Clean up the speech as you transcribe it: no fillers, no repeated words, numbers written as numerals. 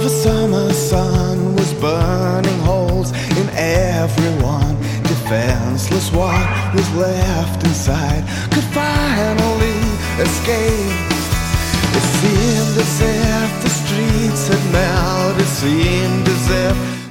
The summer sun was burning holes in everyone. Defenseless, what was left inside could finally escape. It seemed as if the streets had melted. It seemed as if